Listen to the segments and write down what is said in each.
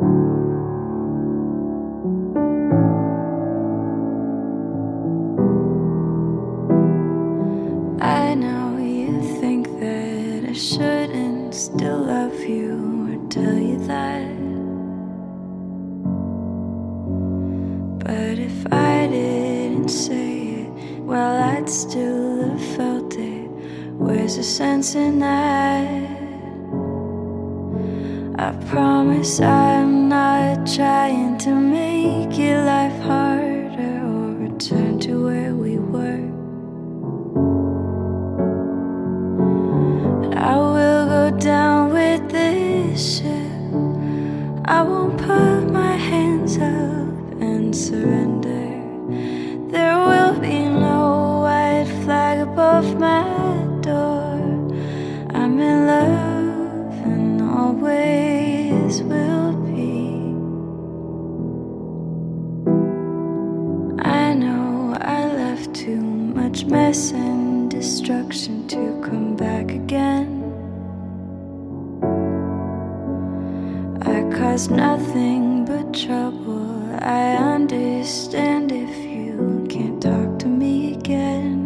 I know you think that I shouldn't still love you or tell you that, but if I didn't say it, well, I'd still have felt it. Where's the sense in that? I promise I'm not trying to make your life harder or return to where we were. I will go down with this ship. I won't put my hands up and surrender. There will be no white flag above my door. I'm in love and always will be. I know I left too much mess and destruction to come back again. I caused nothing but trouble. I understand if you can't talk to me again.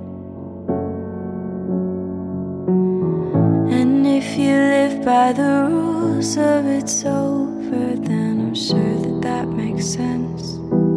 And if you live by the rules of it's over, then I'm sure that that makes sense.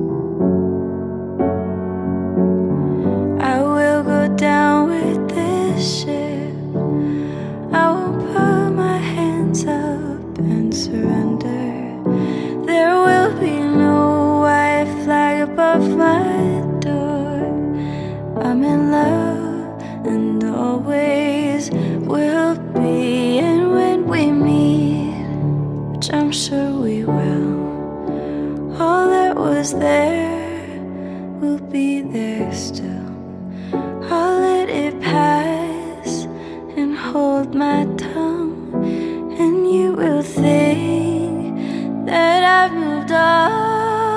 I will go down with this ship. I won't put my hands up and surrender. There will be no white flag above my door. I'm in love and always will be. And when we meet, which I'm sure we will, all that was there will be there still. I'll let it pass and hold my tongue, and you will think that I've moved on.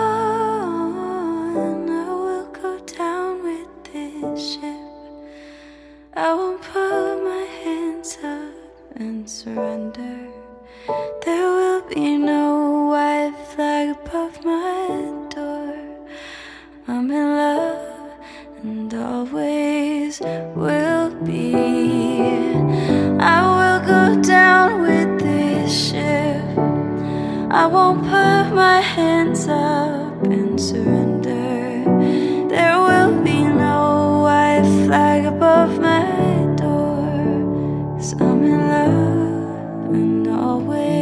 I will go down with this ship. I won't put my hands up and surrender. There will be no white flag above my door. I'm in love and always will be. I will go down with this ship. I won't put my hands up and surrender. There will be no white flag above my door. 'Cause I'm in love and always